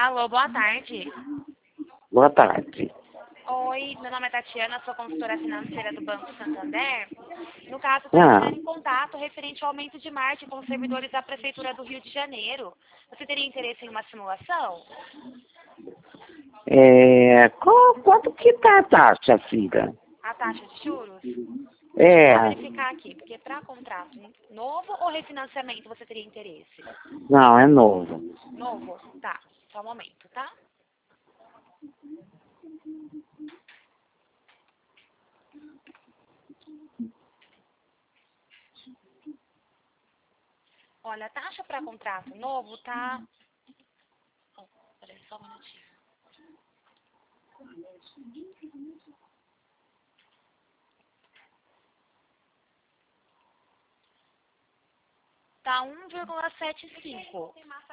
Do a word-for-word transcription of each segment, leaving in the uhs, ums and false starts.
Alô, boa tarde. Boa tarde. Oi, meu nome é Tatiana, sou consultora financeira do Banco Santander. No caso, estou Ah, entrando em contato referente ao aumento de margem com os servidores da Prefeitura do Rio de Janeiro. Você teria interesse em uma simulação? é, qual- quanto que tá a taxa, filha? A taxa de juros? É, Vou verificar aqui, porque para contrato novo ou refinanciamento você teria interesse? não, é novo. Novo? Tá, só um momento, tá? Olha, a taxa para contrato novo tá... Oh, peraí, só um minutinho. Tá um vírgula setenta e cinco.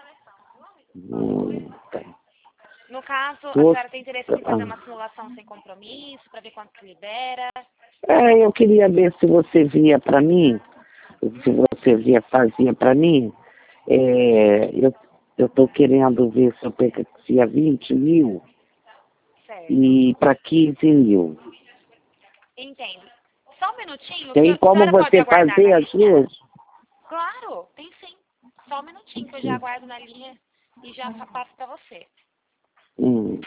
Hum, tá. No caso, a Tô- senhora tem interesse em fazer uma ah, simulação sem compromisso, para ver quanto que libera? é, eu queria ver se você via pra mim, se você via, fazia pra mim. É, eu, eu tô querendo ver se eu pegaria vinte mil Certo. e para quinze mil. Entendo. Só um minutinho, que Tem eu- a como senhora pode você aguardar fazer na as linha? duas? Claro, tem sim. Só um minutinho que eu já aguardo na linha e já fa- passo para você. Hum.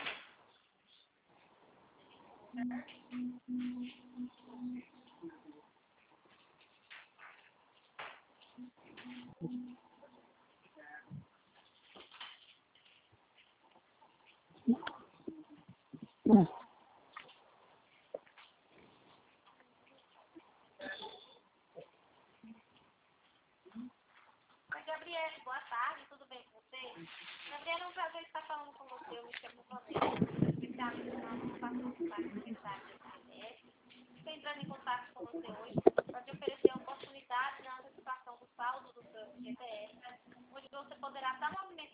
Hum. Oi, Gabriele, boa tarde, tudo bem com você? Gabriele, é um prazer estar falando com você, eu me chamo Vanessa, especialista na